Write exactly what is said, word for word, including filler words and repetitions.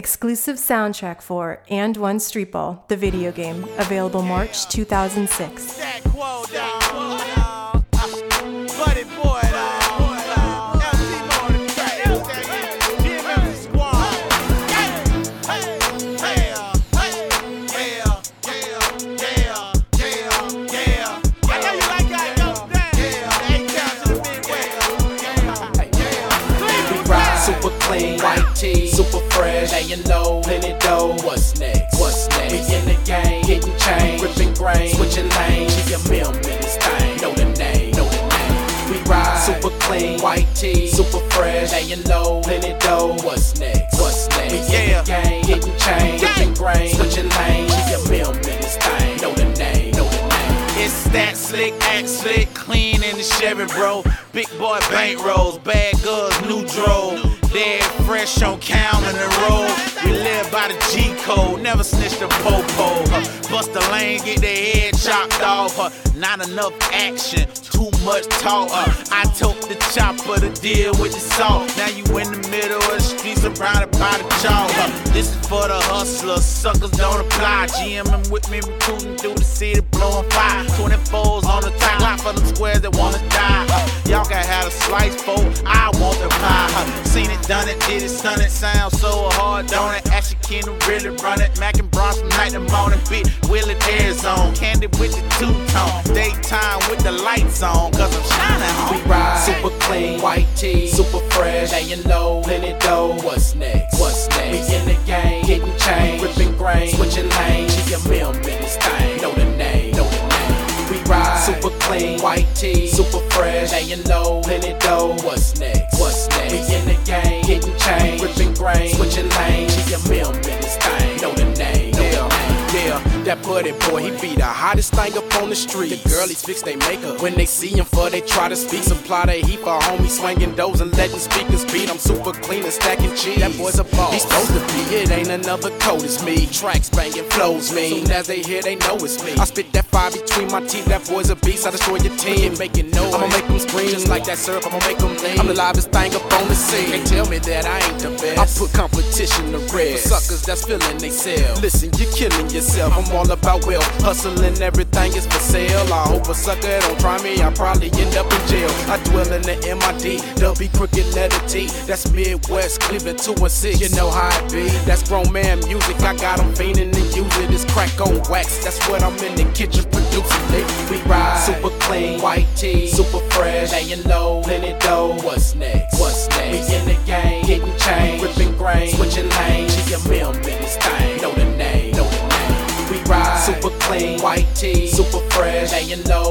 Exclusive soundtrack for And One Street Ball, the video game, available March two thousand six. Super clean, white tee, super fresh, laying low, plenty dough. What's next? What's next? We in the game, hitting chain, ripping grain, switching lanes. She a mil in this thing. Know the name, know the name. We ride, super clean, white tee, super fresh, laying low, plenty dough. What's next? What's next? We in the game, hitting chain, ripping grain, switching lanes. She a mil in this thing. Know the name, know the name. It's that slick, act slick, clean in the Chevy, bro. Big boy bankrolls, bad goods, new dro. Dead fresh on count in the road. We live by the G code, never snitch the popo. Uh, bust the lane, get their head chopped off. Uh, not enough action, too much talk. Uh, I took the chopper to deal with the salt. Now you in the middle of the street, surrounded by the chalk. Uh, this is for the hustlers, suckers don't apply. G M with me, recruiting through the city, blowing fire. twenty-fours on the top, lot for them squares that wanna die. Uh, y'all can have a slice for, I want the pie. Uh, seen it, done it, did it, stun it, sound so hard, don't it? Actually, can really run it. Mac and Bronx from night to morning, beat Will it air zone. Candy with the two-tone, daytime with the lights on, cause I'm shining on. We ride, super clean, white tee, super fresh, laying low, plenty dough. What's next? What's next? We in the game, hitting chain, ripping grain, switching lanes. She a mil in this thing. Know the name, know the name. We ride, super clean, white tee, super fresh, laying low, plenty dough. What's next? What's next? We in the game, hitting chain, ripping grain, switching lanes. She a mil in this thing. Know the name, know the name. Yeah, that buddy boy, he be the hottest thing up on the street. The girlies fix they makeup when they see him, for they try to speak. Supply they heap for homies swinging doors and letting speakers beat. I'm super clean and stacking cheese. That boy's a boss. He's supposed to be. It ain't another code, it's me. Tracks banging, flows me. Soon as they hear, they know it's me. I spit that fire between my teeth. That boy's a beast. I destroy your team, making noise. I'ma make them scream just like that syrup. I'ma make them lean. I'm the livest thing up on the scene. They tell me that I ain't the best. I put competition to rest. For suckers that's feeling they sell. Listen, you're killing yourself. I'm all about wealth, hustling, everything is for sale. I hope a sucker don't try me, I probably end up in jail. I dwell in the M I D, W crooked letter T. That's Midwest, Cleveland two and six. You know how it be. That's grown man music. I got them fiending to use it. It's crack on wax. That's what I'm in the kitchen producing. Baby, we ride, super clean, white tee, super fresh, laying low, plenty dough. What's next? What's next? We in the game, hitting chain, ripping grain, switching lanes. She a mil in this thing. Know the name, know the name. We ride, super clean, white tee, super fresh, laying low.